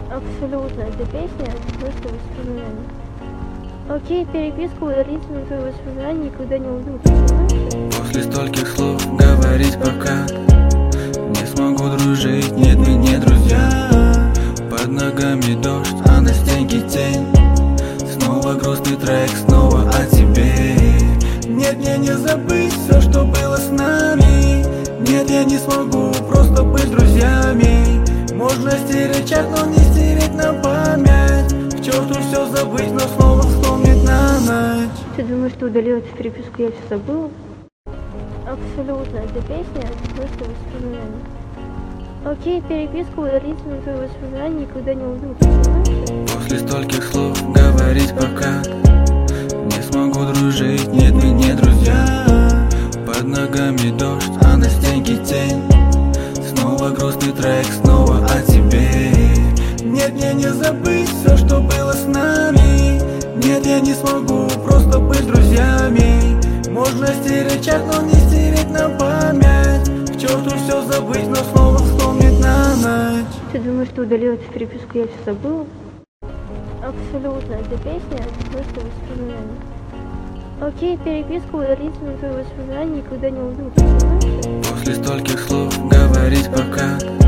Абсолютно. Эта песня — это просто воспоминание. Окей, переписку удалить, но твои воспоминания никогда не уйдут, понимаешь? После стольких слов говорить пока не смогу дружить, нет, мы не друзья. Под ногами дождь, а на стенке тень. Снова грустный трек, снова о тебе. Нет, мне не забыть все, что было с нами. Нет, я не смогу просто быть друзьями. Можно стереть чат, но не стереть на память. К черту все забыть, но снова вспомнить на ночь. Ты думаешь, что удалил эту переписку, я все забыла? Абсолютно. Эта песня — это просто воспоминание. Окей, переписку удалить, но твои воспоминания никогда не уйдут, понимаешь? После стольких слов говорить пока не смогу дружить, нет, мы не друзья. Под ногами дождь, а на стенке тень. Снова грустный трек, снова о тебе. Нет, мне не забыть все, что было с нами. Нет, я не смогу просто быть друзьями. Можно стереть чат, но не стереть на память. К черту все забыть, но снова вспомнить на ночь. Ты думаешь, что удалил эту переписку, я все забыла? Абсолютно. Эта песня — это просто воспоминание. Окей, переписку удалить, но твои воспоминания никогда не уйдут, понимаешь? После стольких слов говорить пока